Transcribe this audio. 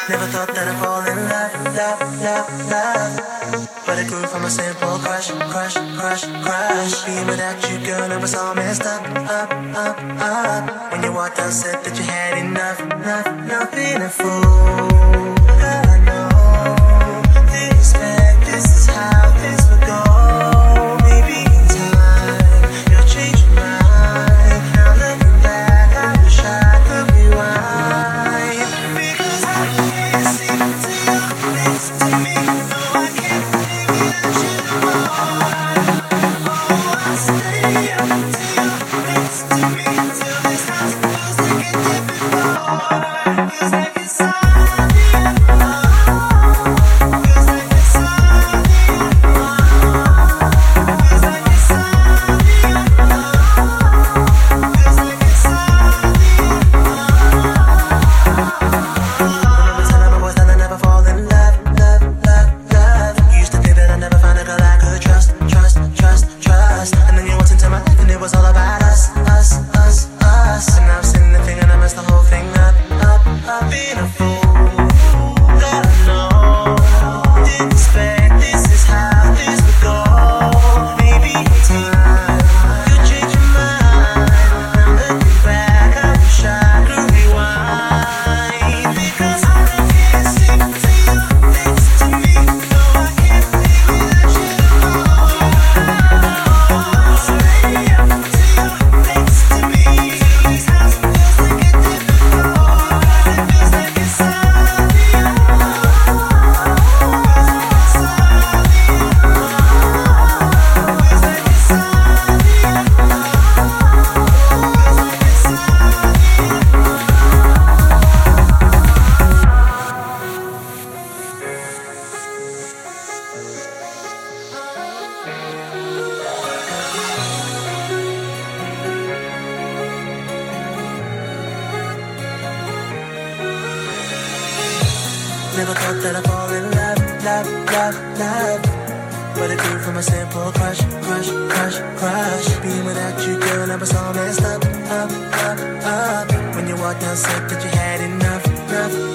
Never thought that I'd fall in love, love, love, love. But it grew from a simple crush, crush, crush, crush. Being without you, girl, I was all messed up, up, up, up. When you walked out, said that you had enough, enough, enough. Being a fool, girl, I know. Didn't expect this is how this would go. Maybe in time, you'll change your mind. Now looking back, I wish I could rewind. Because I can't seem to your face to me. No, I can't live without you no more. Oh, I'll stay up to your face to me till this house feels like it did before. Feels like it's obvious. Feels like it's obvious. Feels like it's obvious. Feels like it's Remember telling my boys that I never fall in love, love, love, love. You used to think that I never find a girl I could trust, trust, trust, trust. And then you walked into my life and it was all about us, us, us, us. And now I'm sitting there thinking I messed the whole thing up, up, up. Being a fool that I know. Didn't expect this is how this would go. Maybe in time you'll change your mind. Now looking back, I wish I could rewind. Because I can't seem to your face to me. No, I can't live without you no more. Stay up to your face to me till this house feels like it did before. It feels like it's obvious. Never thought that I'd fall in love, love, love, love. But it grew from a simple crush, crush, crush, crush. Being without you, girl, I was all messed up, up, up, up. When you walked out, said that you had enough, enough,